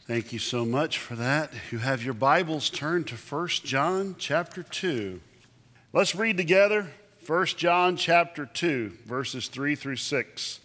Thank you so much for that. You have your Bibles turned to 1 John chapter 2. Let's read together 1 John chapter 2, verses 3 through 6.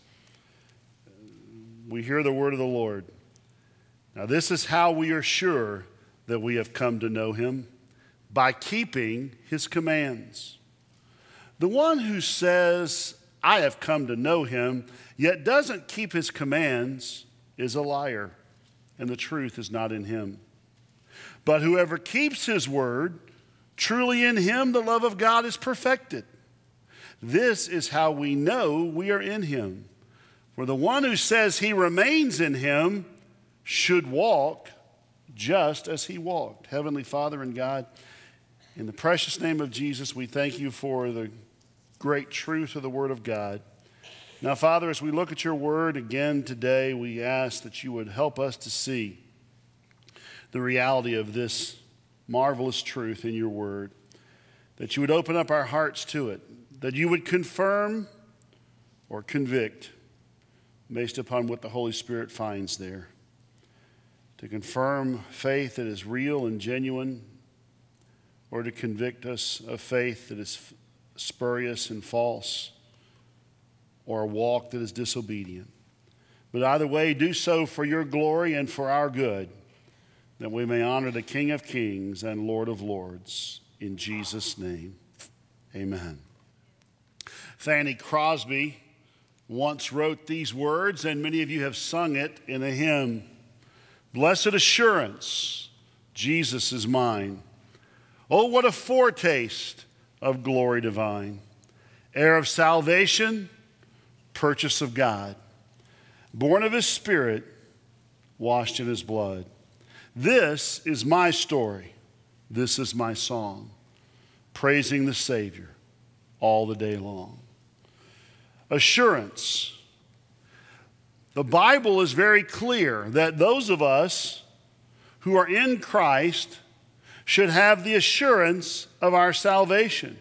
We hear the word of the Lord. Now this is how we are sure that we have come to know him, by keeping his commands. The one who says, I have come to know him, yet doesn't keep his commands, is a liar, and the truth is not in him. But whoever keeps his word, truly in him the love of God is perfected. This is how we know we are in him. For the one who says he remains in him should walk just as he walked. Heavenly Father and God, in the precious name of Jesus, we thank you for the great truth of the word of God. Now, Father, as we look at your word again today, we ask that you would help us to see the reality of this marvelous truth in your word, that you would open up our hearts to it, that you would confirm or convict based upon what the Holy Spirit finds there, to confirm faith that is real and genuine, or to convict us of faith that is spurious and false, or a walk that is disobedient. But either way, do so for your glory and for our good, that we may honor the King of Kings and Lord of Lords. In Jesus' name, amen. Fanny Crosby once wrote these words, and many of you have sung it in a hymn. Blessed assurance, Jesus is mine. Oh, what a foretaste of glory divine. Heir of salvation, purchase of God, born of his Spirit, washed in his blood. This is my story. This is my song, praising the Savior all the day long. Assurance. The Bible is very clear that those of us who are in Christ should have the assurance of our salvation.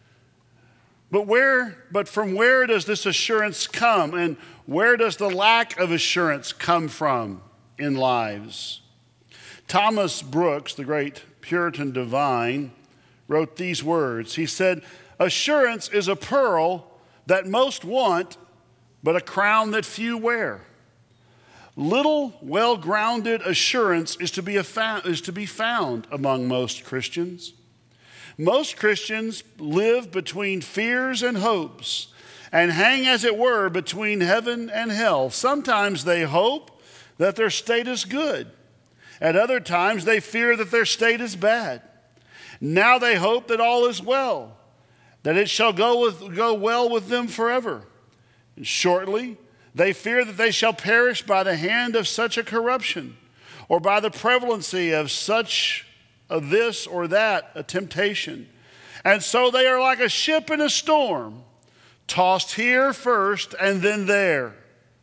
But from where does this assurance come, and where does the lack of assurance come from in lives? Thomas Brooks, the great Puritan divine, wrote these words. He said, assurance is a pearl that most want, but a crown that few wear. Little well-grounded assurance is to be found among most Christians. Most Christians live between fears and hopes and hang, as it were, between heaven and hell. Sometimes they hope that their state is good. At other times, they fear that their state is bad. Now they hope that all is well, that it shall go well with them forever. And shortly, they fear that they shall perish by the hand of such a corruption, or by the prevalency of such of this or that, a temptation. And so they are like a ship in a storm, tossed here first and then there.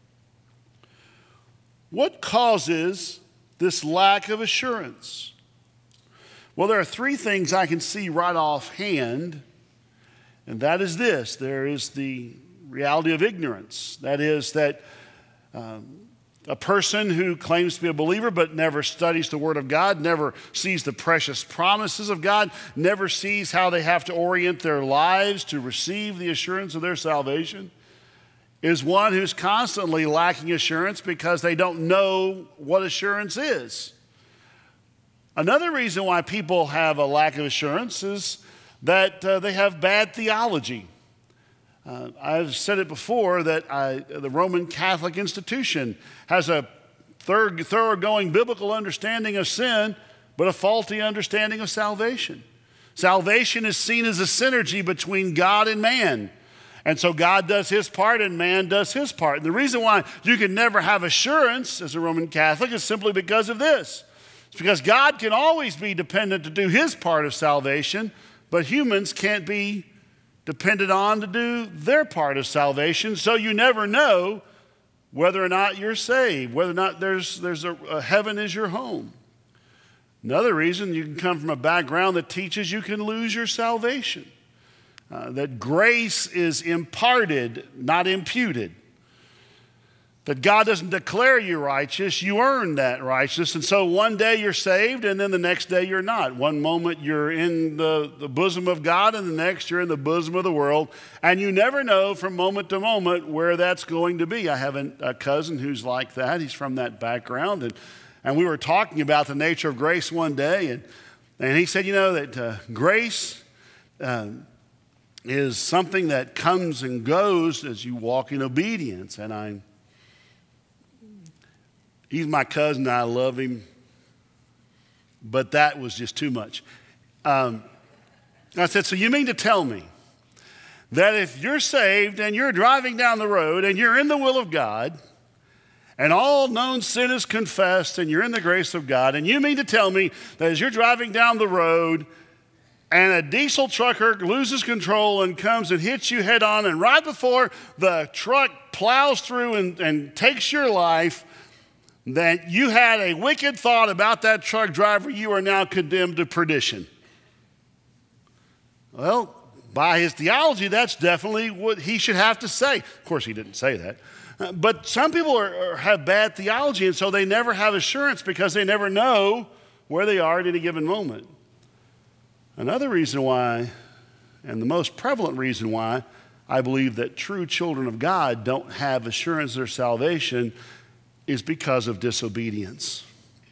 What causes this lack of assurance? Well, there are three things I can see right offhand, and that is this. There is the reality of ignorance. That is that a person who claims to be a believer but never studies the Word of God, never sees the precious promises of God, never sees how they have to orient their lives to receive the assurance of their salvation, is one who's constantly lacking assurance because they don't know what assurance is. Another reason why people have a lack of assurance is that they have bad theology. I've said it before that the Roman Catholic institution has a thoroughgoing biblical understanding of sin, but a faulty understanding of salvation. Salvation is seen as a synergy between God and man. And so God does his part and man does his part. And the reason why you can never have assurance as a Roman Catholic is simply because of this. It's because God can always be dependent to do his part of salvation, but humans can't be depended on to do their part of salvation, so you never know whether or not you're saved, whether or not there's a heaven is your home. Another reason, you can come from a background that teaches you can lose your salvation, that grace is imparted, not imputed. That God doesn't declare you righteous, you earn that righteousness. And so one day you're saved, and then the next day you're not. One moment you're in the bosom of God, and the next you're in the bosom of the world. And you never know from moment to moment where that's going to be. I have a cousin who's like that. He's from that background. And we were talking about the nature of grace one day, and he said, that grace is something that comes and goes as you walk in obedience. And he's my cousin, I love him, but that was just too much. I said, so you mean to tell me that if you're saved and you're driving down the road and you're in the will of God, and all known sin is confessed, and you're in the grace of God, and you mean to tell me that as you're driving down the road and a diesel trucker loses control and comes and hits you head on, and right before the truck plows through and takes your life, that you had a wicked thought about that truck driver, you are now condemned to perdition? Well, by his theology, that's definitely what he should have to say. Of course, he didn't say that. But some people have bad theology, and so they never have assurance because they never know where they are at any given moment. Another reason why, and the most prevalent reason why, I believe that true children of God don't have assurance of their salvation is because of disobedience.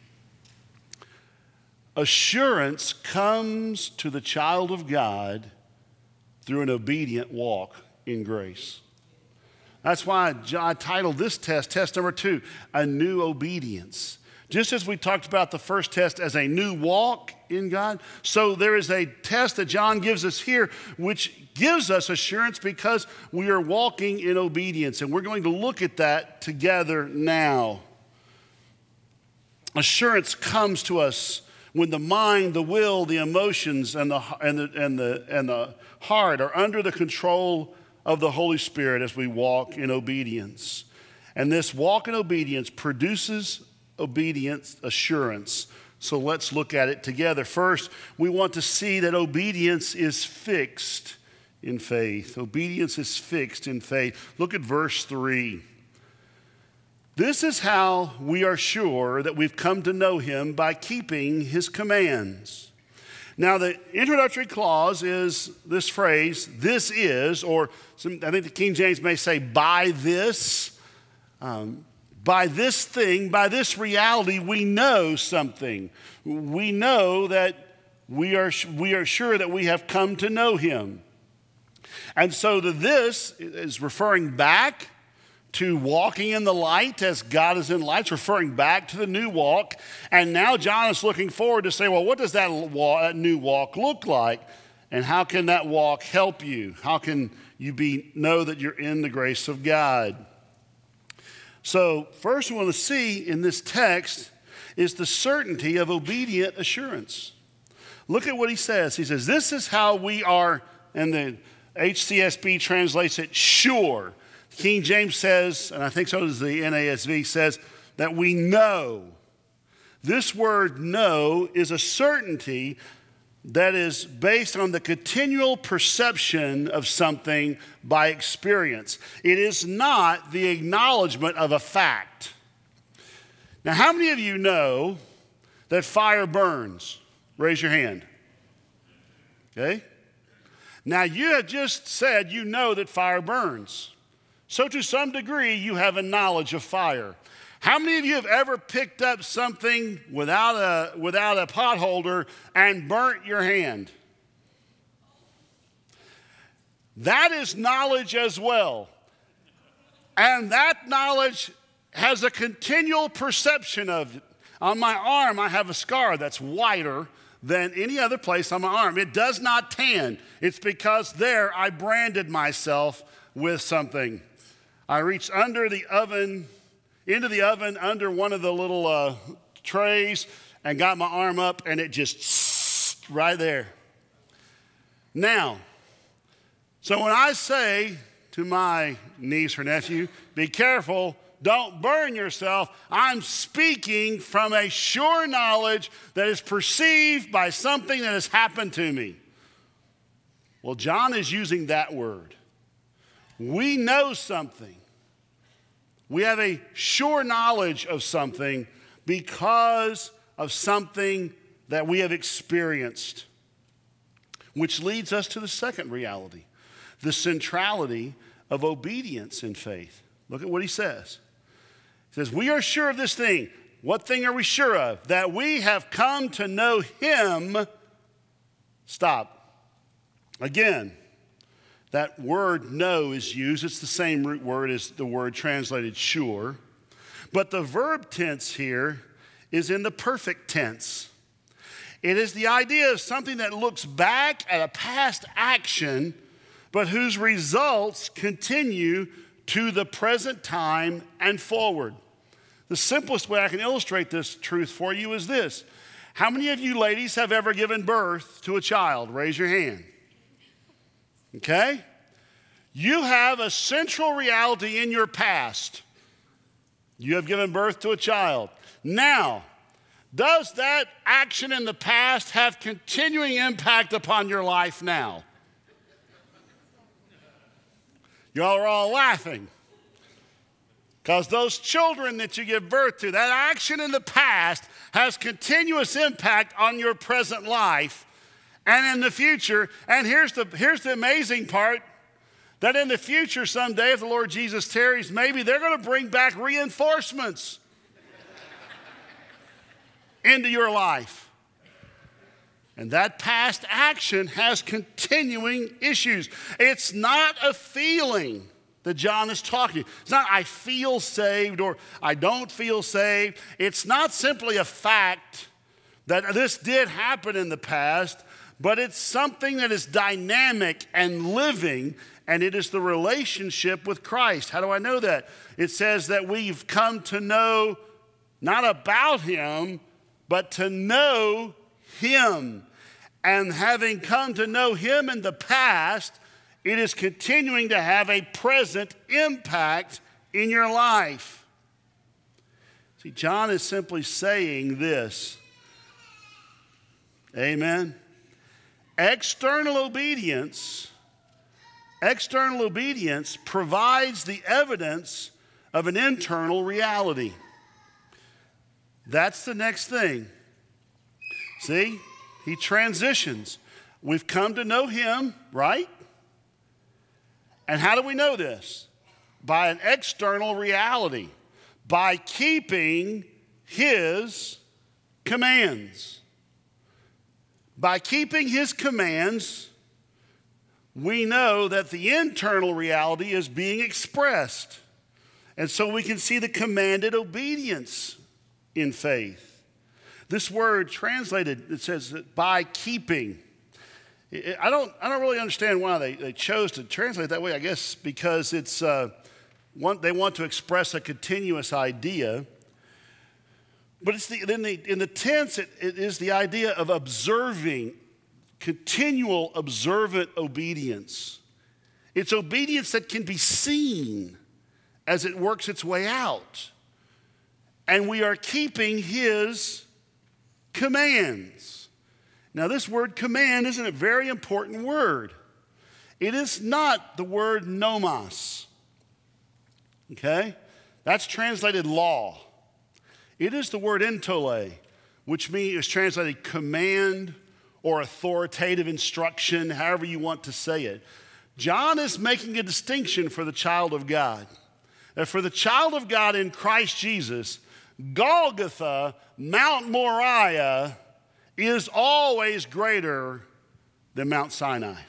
Assurance comes to the child of God through an obedient walk in grace. That's why I titled this test number 2, a new obedience. Just as we talked about the first test as a new walk in God, so there is a test that John gives us here which gives us assurance because we are walking in obedience. And we're going to look at that together now. Assurance comes to us when the mind, the will, the emotions, and the heart are under the control of the Holy Spirit as we walk in obedience. And this walk in obedience produces obedience assurance. So let's look at it together. First, we want to see that obedience is fixed in faith. Obedience is fixed in faith. Look at verse 3. This is how we are sure that we've come to know him, by keeping his commands. Now, the introductory clause is this phrase, this is, or I think the King James may say, by this thing, by this reality, we know something. We know that we are sure that we have come to know him. And so this is referring back to walking in the light as God is in light. It's referring back to the new walk. And now John is looking forward to say, well, what does that new walk look like? And how can that walk help you? How can you know that you're in the grace of God? So first we want to see in this text is the certainty of obedient assurance. Look at what he says. He says, this is how we are, and the HCSB translates it sure. King James says, and I think so does the NASV, says that we know. This word know is a certainty that is based on the continual perception of something by experience. It is not the acknowledgement of a fact. Now, how many of you know that fire burns? Raise your hand. Okay? Now, you have just said you know that fire burns. So to some degree, you have a knowledge of fire. How many of you have ever picked up something without a pot holder and burnt your hand? That is knowledge as well. And that knowledge has a continual perception of it. On my arm, I have a scar that's whiter than any other place on my arm. It does not tan. It's because there I branded myself with something. I reached into the oven under one of the little trays and got my arm up, and it just right there. Now, so when I say to my niece or nephew, be careful, don't burn yourself, I'm speaking from a sure knowledge that is perceived by something that has happened to me. Well, John is using that word. We know something. We have a sure knowledge of something because of something that we have experienced. Which leads us to the second reality, the centrality of obedience in faith. Look at what he says. He says, we are sure of this thing. What thing are we sure of? That we have come to know him. Stop. Again, that word know is used. It's the same root word as the word translated sure. But the verb tense here is in the perfect tense. It is the idea of something that looks back at a past action, but whose results continue to the present time and forward. The simplest way I can illustrate this truth for you is this. How many of you ladies have ever given birth to a child? Raise your hand. Okay? You have a central reality in your past. You have given birth to a child. Now, does that action in the past have continuing impact upon your life now? Y'all are all laughing. Because those children that you give birth to, that action in the past has continuous impact on your present life and in the future. And here's the amazing part, that in the future someday, if the Lord Jesus tarries, maybe they're going to bring back reinforcements into your life. And that past action has continuing issues. It's not a feeling that John is talking. It's not I feel saved or I don't feel saved. It's not simply a fact that this did happen in the past, but it's something that is dynamic and living, and it is the relationship with Christ. How do I know that? It says that we've come to know not about him, but to know him. And having come to know him in the past, it is continuing to have a present impact in your life. See, John is simply saying this. Amen. External obedience provides the evidence of an internal reality. That's the next thing. See, he transitions. We've come to know him, right? And how do we know this? By an external reality, by keeping his commands. By keeping his commands, we know that the internal reality is being expressed. And so we can see the commanded obedience in faith. This word translated, it says that by keeping. I don't really understand why they chose to translate it that way. I guess because it's they want to express a continuous idea. But it's in the tense, it is the idea of observing, continual observant obedience. It's obedience that can be seen as it works its way out. And we are keeping his commands. Now, this word command isn't a very important word. It is not the word nomos. Okay? That's translated law. It is the word entole, which is translated command or authoritative instruction, however you want to say it. John is making a distinction for the child of God. That for the child of God in Christ Jesus, Golgotha, Mount Moriah, is always greater than Mount Sinai.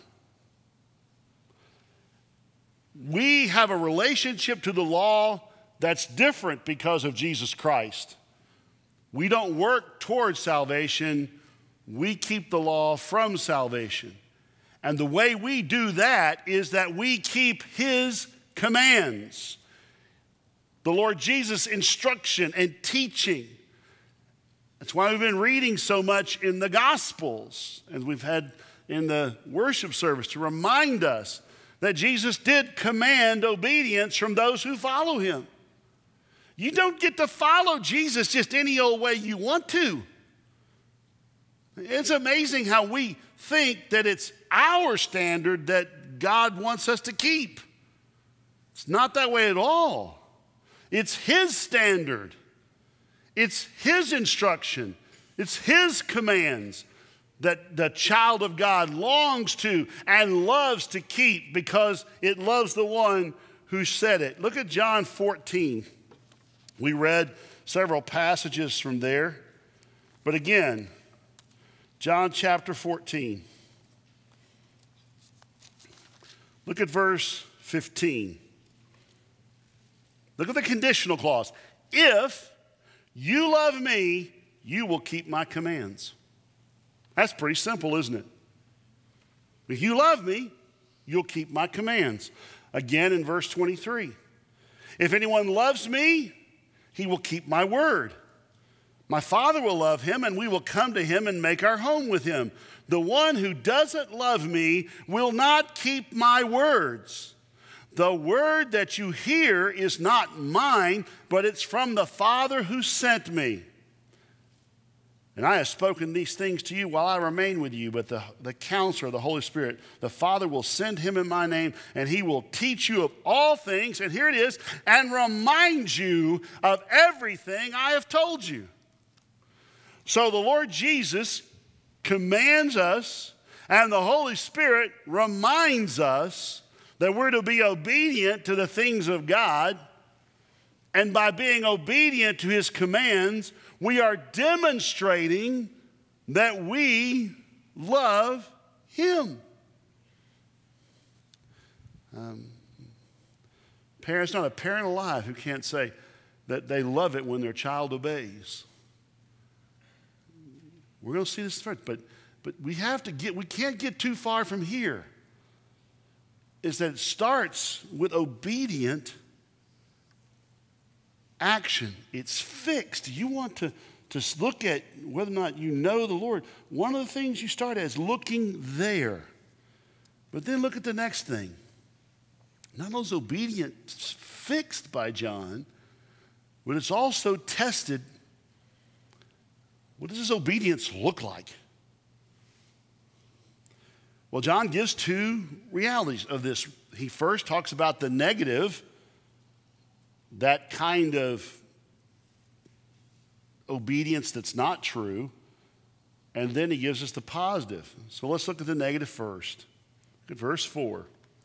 We have a relationship to the law that's different because of Jesus Christ. We don't work towards salvation. We keep the law from salvation. And the way we do that is that we keep his commands. The Lord Jesus' instruction and teaching. That's why we've been reading so much in the Gospels, as we've had in the worship service, to remind us that Jesus did command obedience from those who follow him. You don't get to follow Jesus just any old way you want to. It's amazing how we think that it's our standard that God wants us to keep. It's not that way at all. It's His standard. It's His instruction. It's His commands that the child of God longs to and loves to keep because it loves the one who said it. Look at John 14. We read several passages from there. But again, John chapter 14. Look at verse 15. Look at the conditional clause. If you love me, you will keep my commands. That's pretty simple, isn't it? If you love me, you'll keep my commands. Again in verse 23. If anyone loves me, he will keep my word. My Father will love him, and we will come to him and make our home with him. The one who doesn't love me will not keep my words. The word that you hear is not mine, but it's from the Father who sent me. And I have spoken these things to you while I remain with you, but the Counselor, the Holy Spirit, the Father will send him in my name, and he will teach you of all things, and here it is, and remind you of everything I have told you. So the Lord Jesus commands us, and the Holy Spirit reminds us that we're to be obedient to the things of God, and by being obedient to his commands, we are demonstrating that we love him. Parents, not a parent alive who can't say that they love it when their child obeys. We're going to see this first, but we can't get too far from here. Is that it starts with obedient action. It's fixed. You want to look at whether or not you know the Lord. One of the things you start as looking there. But then look at the next thing. Not only is obedience fixed by John, but it's also tested. What does this obedience look like? Well, John gives two realities of this. He first talks about the negative, that kind of obedience that's not true, and then he gives us the positive. So let's look at the negative first. Look at verse 4.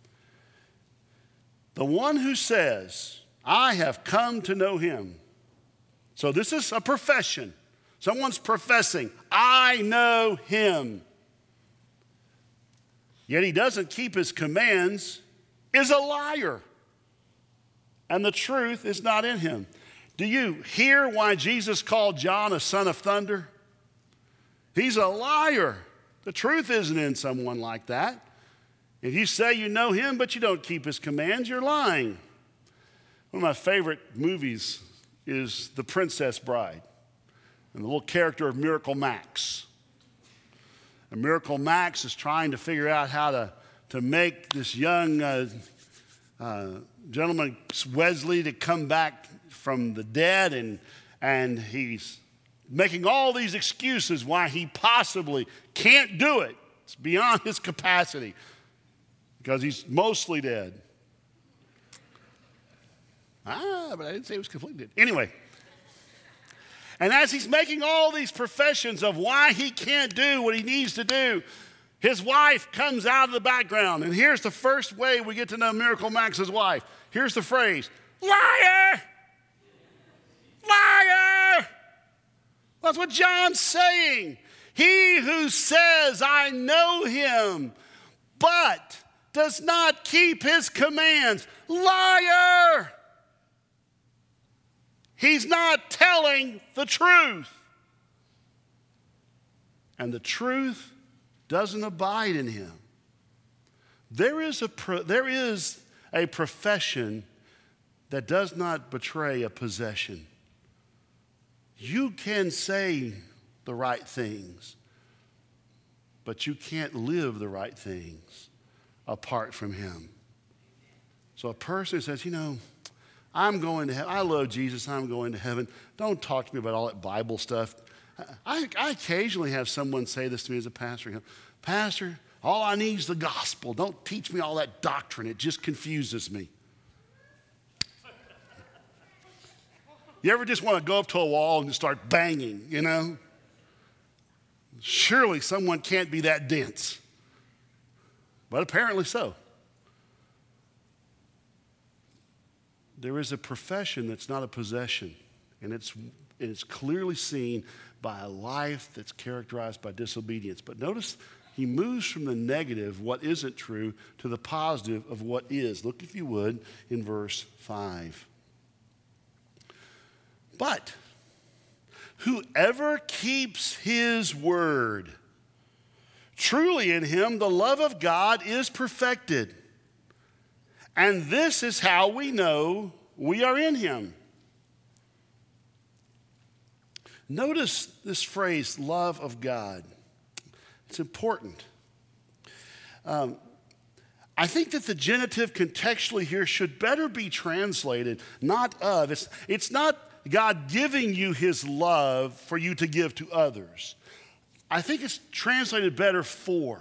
The one who says, I have come to know him. So this is a profession. Someone's professing, I know him. Yet he doesn't keep his commands, is a liar. And the truth is not in him. Do you hear why Jesus called John a son of thunder? He's a liar. The truth isn't in someone like that. If you say you know him, but you don't keep his commands, you're lying. One of my favorite movies is The Princess Bride, and the little character of Miracle Max. And Miracle Max is trying to figure out how to make this young gentleman, Wesley, to come back from the dead, and he's making all these excuses why he possibly can't do it. It's beyond his capacity because he's mostly dead. But I didn't say he was completely dead. Anyway. And as he's making all these professions of why he can't do what he needs to do, his wife comes out of the background. And here's the first way we get to know Miracle Max's wife. Here's the phrase, liar! Liar! That's what John's saying. He who says, I know him, but does not keep his commands, liar! He's not telling the truth. And the truth doesn't abide in him. There is a profession that does not betray a possession. You can say the right things, but you can't live the right things apart from him. So a person says, I'm going to heaven. I love Jesus. I'm going to heaven. Don't talk to me about all that Bible stuff. I occasionally have someone say this to me as a pastor. Pastor, all I need is the gospel. Don't teach me all that doctrine. It just confuses me. You ever just want to go up to a wall and just start banging, you know? Surely someone can't be that dense. But apparently so. There is a profession that's not a possession, and it's clearly seen by a life that's characterized by disobedience. But notice he moves from the negative, what isn't true, to the positive of what is. Look, if you would, in verse 5. But whoever keeps his word, truly in him the love of God is perfected. And this is how we know we are in him. Notice this phrase, love of God. It's important. I think that the genitive contextually here should better be translated, not of. It's not God giving you his love for you to give to others. I think it's translated better for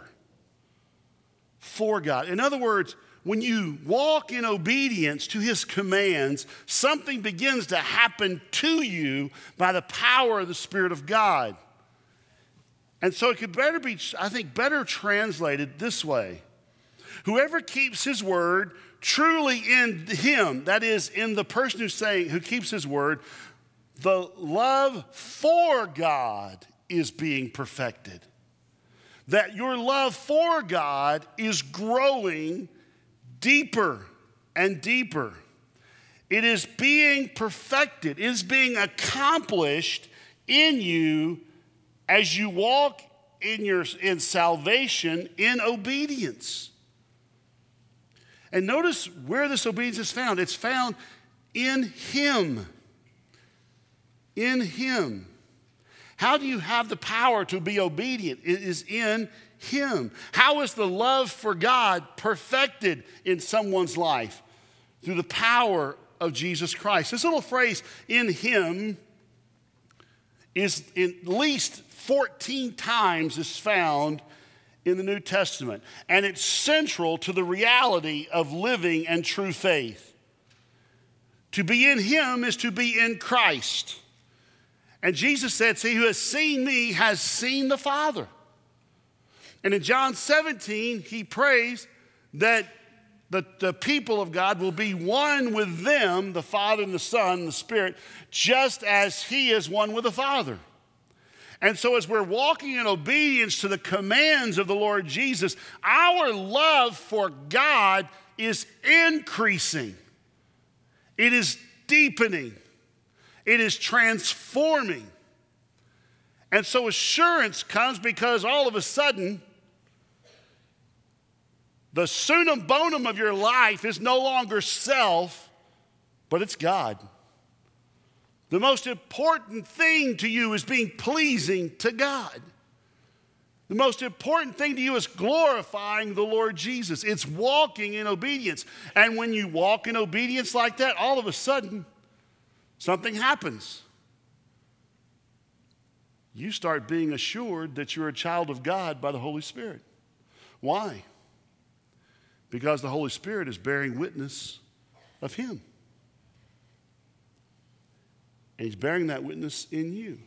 God. In other words, when you walk in obedience to his commands, something begins to happen to you by the power of the Spirit of God. And so it could better be, I think, better translated this way. Whoever keeps his word, truly in him, that is, in the person who keeps his word, the love for God is being perfected. That your love for God is growing deeper and deeper. It is being perfected. It is being accomplished in you as you walk in salvation in obedience. And notice where this obedience is found. It's found in him. In him. How do you have the power to be obedient? It is in him. How is the love for God perfected in someone's life? Through the power of Jesus Christ. This little phrase, in him, is at least 14 times is found in the New Testament. And it's central to the reality of living and true faith. To be in him is to be in Christ. And Jesus said, "He who has seen me has seen the Father." And in John 17, he prays that the people of God will be one with them, the Father and the Son and the Spirit, just as he is one with the Father. And so as we're walking in obedience to the commands of the Lord Jesus, our love for God is increasing. It is deepening. It is transforming. And so assurance comes because all of a sudden, the sunum bonum of your life is no longer self, but it's God. The most important thing to you is being pleasing to God. The most important thing to you is glorifying the Lord Jesus. It's walking in obedience. And when you walk in obedience like that, all of a sudden, something happens. You start being assured that you're a child of God by the Holy Spirit. Why? Because the Holy Spirit is bearing witness of him. And he's bearing that witness in you.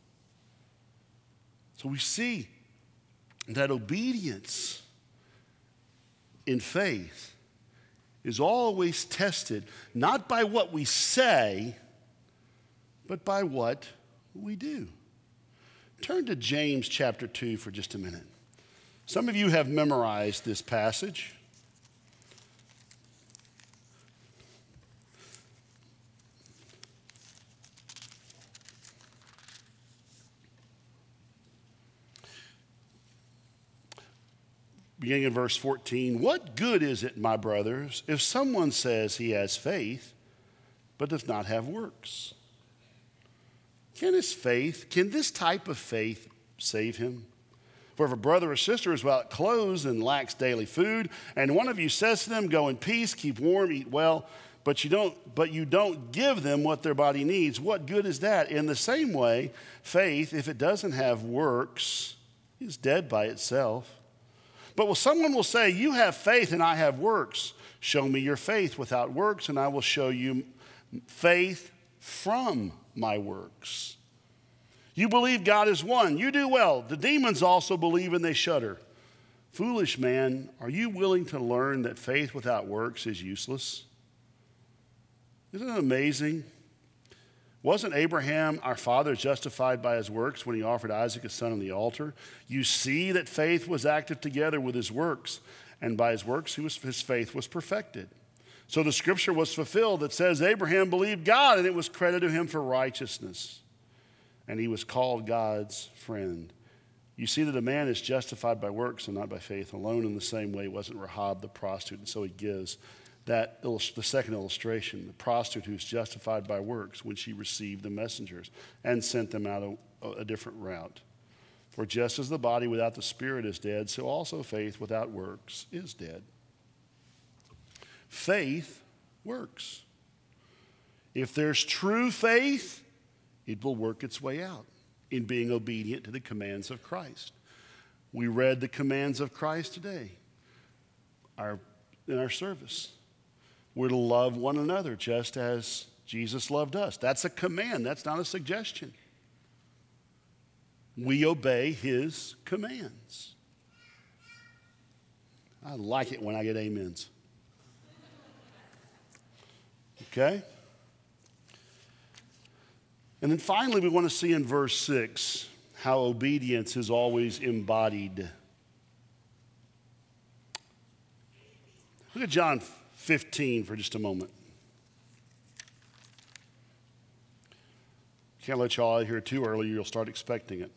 So we see that obedience in faith is always tested, not by what we say, but by what we do. Turn to James chapter 2 for just a minute. Some of you have memorized this passage. Beginning in verse 14, what good is it, my brothers, if someone says he has faith, but does not have works? Can this type of faith save him? For if a brother or sister is without clothes and lacks daily food, and one of you says to them, go in peace, keep warm, eat well, but you don't give them what their body needs, what good is that? In the same way, faith, if it doesn't have works, is dead by itself. But someone will say, you have faith and I have works. Show me your faith without works, and I will show you faith from my works. You believe God is one. You do well. The demons also believe and they shudder. Foolish man, are you willing to learn that faith without works is useless? Isn't it amazing? Wasn't Abraham, our father, justified by his works when he offered Isaac his son on the altar? You see that faith was active together with his works, and by his works his faith was perfected. So the scripture was fulfilled that says Abraham believed God, and it was credited to him for righteousness. And he was called God's friend. You see that a man is justified by works and not by faith alone. In the same way, it wasn't Rahab the prostitute. And so he gives the second illustration, the prostitute who's justified by works when she received the messengers and sent them out a different route. For just as the body without the spirit is dead, so also faith without works is dead. Faith works. If there's true faith, it will work its way out in being obedient to the commands of Christ. We read the commands of Christ today in our service. We're to love one another just as Jesus loved us. That's a command. That's not a suggestion. We obey his commands. I like it when I get amens. Okay? And then finally, we want to see in verse 6 how obedience is always embodied. Look at John 15 for just a moment. Can't let y'all out here too early, you'll start expecting it.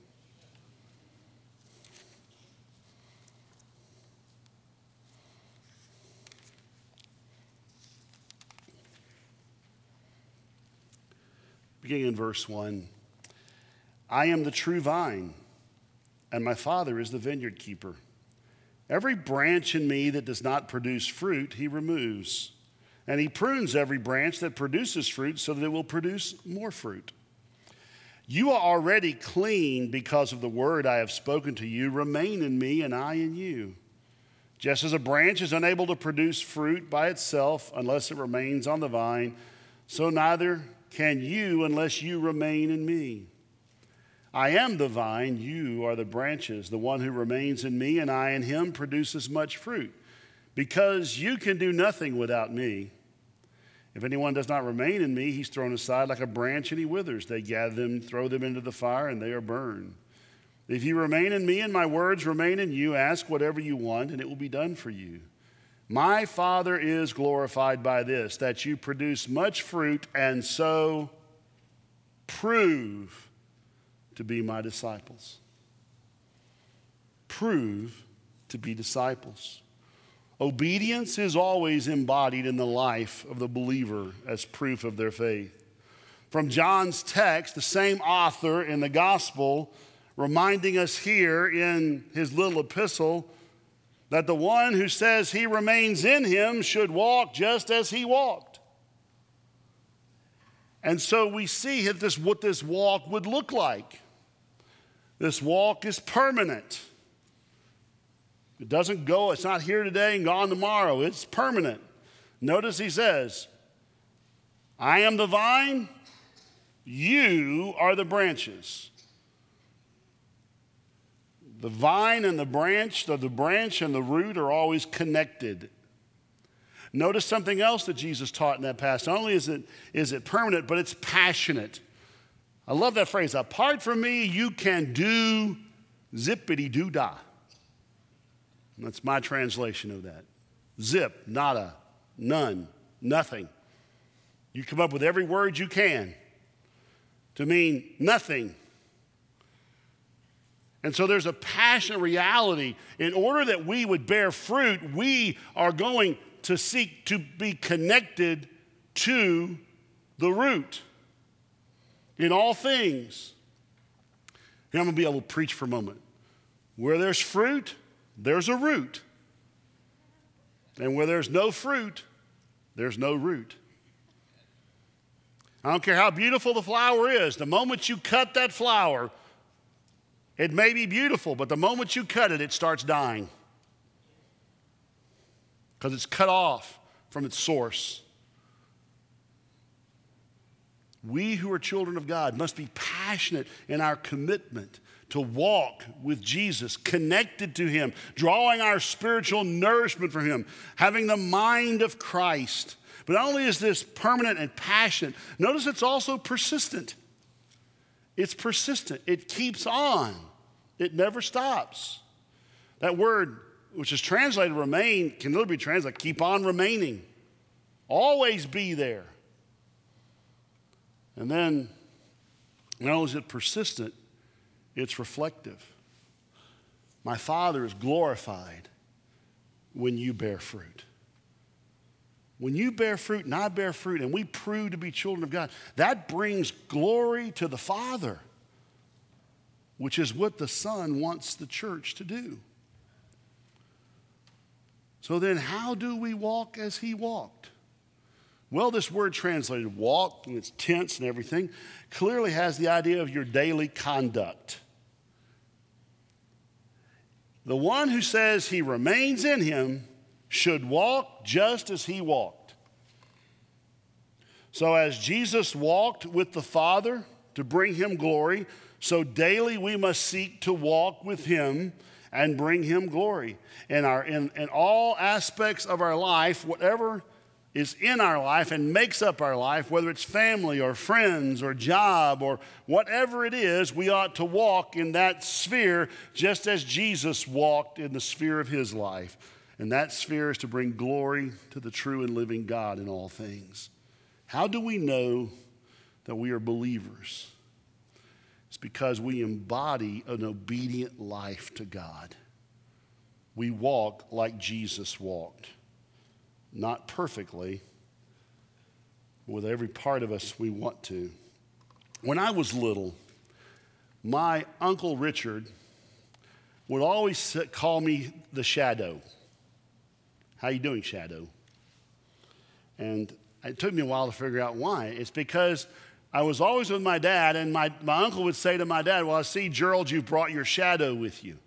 Beginning in verse 1, I am the true vine, and my Father is the vineyard keeper. Every branch in me that does not produce fruit, he removes. And he prunes every branch that produces fruit so that it will produce more fruit. You are already clean because of the word I have spoken to you. Remain in me and I in you. Just as a branch is unable to produce fruit by itself unless it remains on the vine, so neither can you unless you remain in me. I am the vine, you are the branches. The one who remains in me and I in him produces much fruit, because you can do nothing without me. If anyone does not remain in me, he's thrown aside like a branch and he withers. They gather them, throw them into the fire, and they are burned. If you remain in me and my words remain in you, ask whatever you want, and it will be done for you. My Father is glorified by this, that you produce much fruit and so prove to be my disciples. Prove to be disciples. Obedience is always embodied in the life of the believer as proof of their faith. From John's text, the same author in the gospel reminding us here in his little epistle that the one who says he remains in him should walk just as he walked. And so we see what this walk would look like. This walk is permanent. It doesn't go, it's not here today and gone tomorrow. It's permanent. Notice he says, I am the vine, you are the branches. The vine and the branch and the root are always connected. Notice something else that Jesus taught in that passage. Not only is it permanent, but it's passionate. I love that phrase. Apart from me, you can do zippity-doo-dah. That's my translation of that. Zip, nada, none, nothing. You come up with every word you can to mean nothing. And so there's a passionate reality. In order that we would bear fruit, we are going to seek to be connected to the root in all things. Here, I'm going to be able to preach for a moment. Where there's fruit, there's a root. And where there's no fruit, there's no root. I don't care how beautiful the flower is. The moment you cut that flower, it may be beautiful, but the moment you cut it, it starts dying. Because it's cut off from its source. We who are children of God must be passionate in our commitment to walk with Jesus, connected to him, drawing our spiritual nourishment from him, having the mind of Christ. But not only is this permanent and passionate, notice it's also persistent. It's persistent. It keeps on. It never stops. That word, which is translated remain, can literally be translated keep on remaining. Always be there. And then, not only is it persistent, it's reflective. My Father is glorified when you bear fruit. When you bear fruit and I bear fruit and we prove to be children of God, that brings glory to the Father, which is what the Son wants the church to do. So then how do we walk as he walked? Well, this word translated walk, and it's tense and everything, clearly has the idea of your daily conduct. The one who says he remains in him should walk just as he walked. So as Jesus walked with the Father to bring him glory, so daily we must seek to walk with him and bring him glory. In all aspects of our life, whatever is in our life and makes up our life, whether it's family or friends or job or whatever it is, we ought to walk in that sphere just as Jesus walked in the sphere of his life. And that sphere is to bring glory to the true and living God in all things. How do we know that we are believers? It's because we embody an obedient life to God. We walk like Jesus walked. Not perfectly, with every part of us we want to. When I was little, my Uncle Richard would always call me the Shadow. How you doing, Shadow? And it took me a while to figure out why. It's because I was always with my dad, and my uncle would say to my dad, well, I see, Gerald, you brought your shadow with you.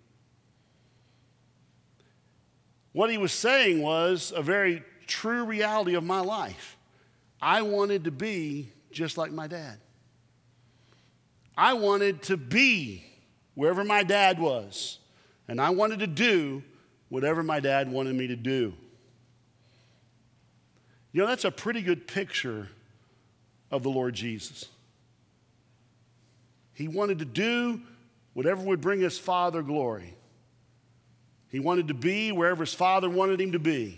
What he was saying was a very true reality of my life. I wanted to be just like my dad. I wanted to be wherever my dad was, and I wanted to do whatever my dad wanted me to do. You know, that's a pretty good picture of the Lord Jesus. He wanted to do whatever would bring his Father glory. He wanted to be wherever his Father wanted him to be.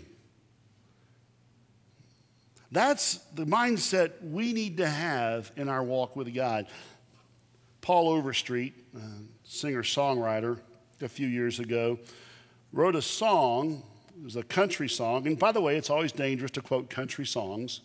That's the mindset we need to have in our walk with God. Paul Overstreet, singer-songwriter, a few years ago, wrote a song. It was a country song. And by the way, it's always dangerous to quote country songs.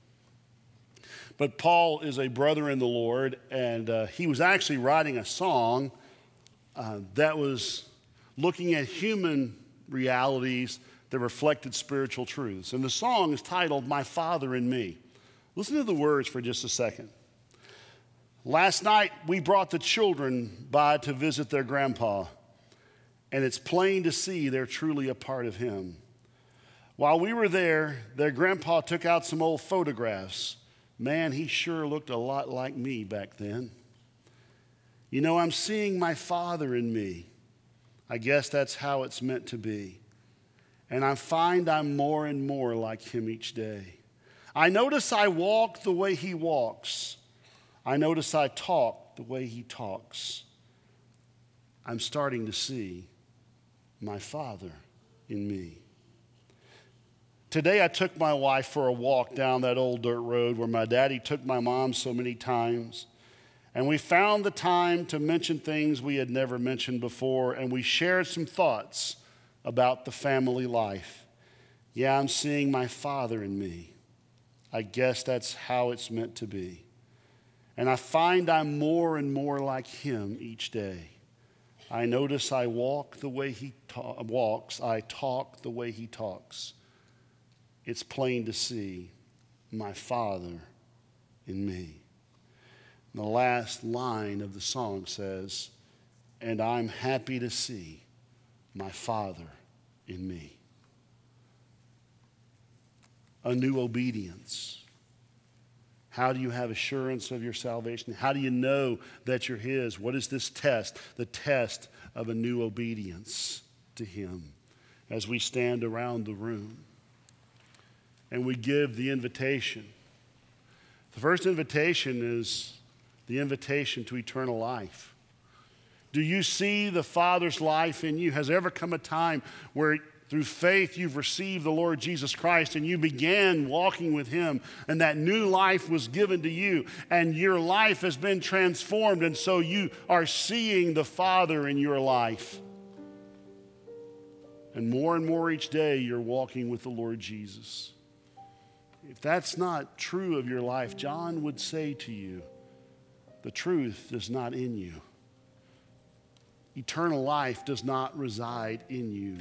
But Paul is a brother in the Lord, and he was actually writing a song that was looking at human realities that reflected spiritual truths. And the song is titled, My Father and Me. Listen to the words for just a second. Last night, we brought the children by to visit their grandpa, and it's plain to see they're truly a part of him. While we were there, their grandpa took out some old photographs. Man, he sure looked a lot like me back then. You know, I'm seeing my Father in me. I guess that's how it's meant to be. And I find I'm more and more like him each day. I notice I walk the way he walks. I notice I talk the way he talks. I'm starting to see my Father in me. Today I took my wife for a walk down that old dirt road where my daddy took my mom so many times. And we found the time to mention things we had never mentioned before, and we shared some thoughts about the family life. Yeah, I'm seeing my Father in me. I guess that's how it's meant to be. And I find I'm more and more like him each day. I notice I walk the way he walks. I talk the way he talks. It's plain to see my Father in me. And the last line of the song says, and I'm happy to see my Father in me. A new obedience. How do you have assurance of your salvation? How do you know that you're his? What is this test? The test of a new obedience to him. As we stand around the room and we give the invitation. The first invitation is the invitation to eternal life. Do you see the Father's life in you? Has there ever come a time where through faith you've received the Lord Jesus Christ and you began walking with him and that new life was given to you and your life has been transformed and so you are seeing the Father in your life? And more each day you're walking with the Lord Jesus. If that's not true of your life, John would say to you, the truth is not in you. Eternal life does not reside in you.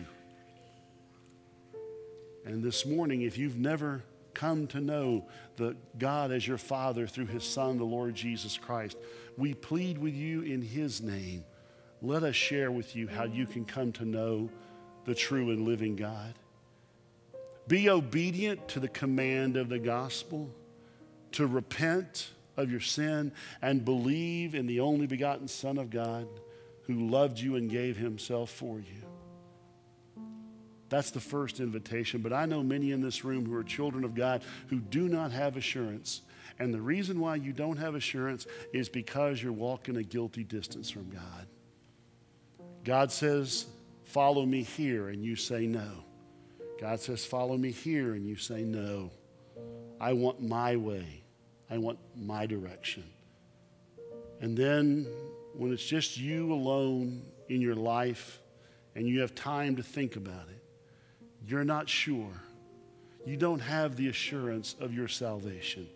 And this morning, if you've never come to know the God as your Father through his Son, the Lord Jesus Christ, we plead with you in his name. Let us share with you how you can come to know the true and living God. Be obedient to the command of the gospel, to repent of your sin and believe in the only begotten Son of God who loved you and gave himself for you. That's the first invitation. But I know many in this room who are children of God who do not have assurance. And the reason why you don't have assurance is because you're walking a guilty distance from God. God says, follow me here, and you say no. God says, follow me here, and you say no. I want my way. I want my direction. And then when it's just you alone in your life and you have time to think about it, you're not sure. You don't have the assurance of your salvation.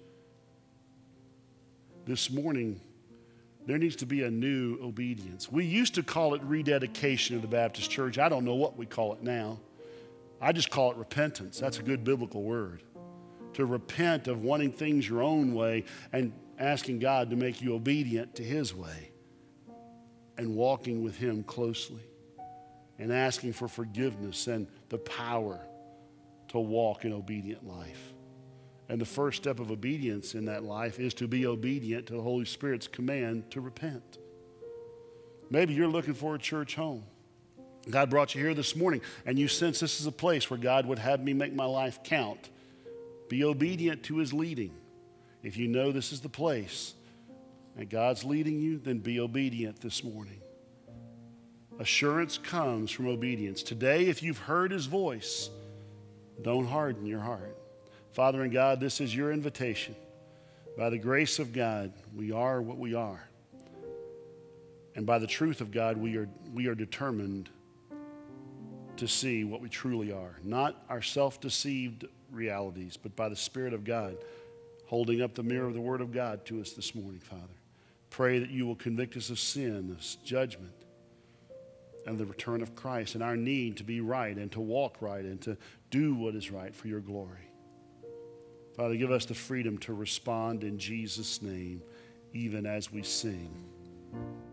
This morning, there needs to be a new obedience. We used to call it rededication of the Baptist church. I don't know what we call it now. I just call it repentance. That's a good biblical word. To repent of wanting things your own way and asking God to make you obedient to his way and walking with him closely and asking for forgiveness and the power to walk an obedient life. And the first step of obedience in that life is to be obedient to the Holy Spirit's command to repent. Maybe you're looking for a church home. God brought you here this morning and you sense this is a place where God would have me make my life count. Be obedient to his leading. If you know this is the place and God's leading you, then be obedient this morning. Assurance comes from obedience. Today, if you've heard his voice, don't harden your heart. Father and God, this is your invitation. By the grace of God, we are what we are. And by the truth of God, we are determined to see what we truly are. Not our self-deceived realities, but by the Spirit of God, holding up the mirror of the Word of God to us this morning, Father. Pray that you will convict us of sin, of judgment, and the return of Christ, and our need to be right and to walk right and to do what is right for your glory. Father, give us the freedom to respond in Jesus' name, even as we sing.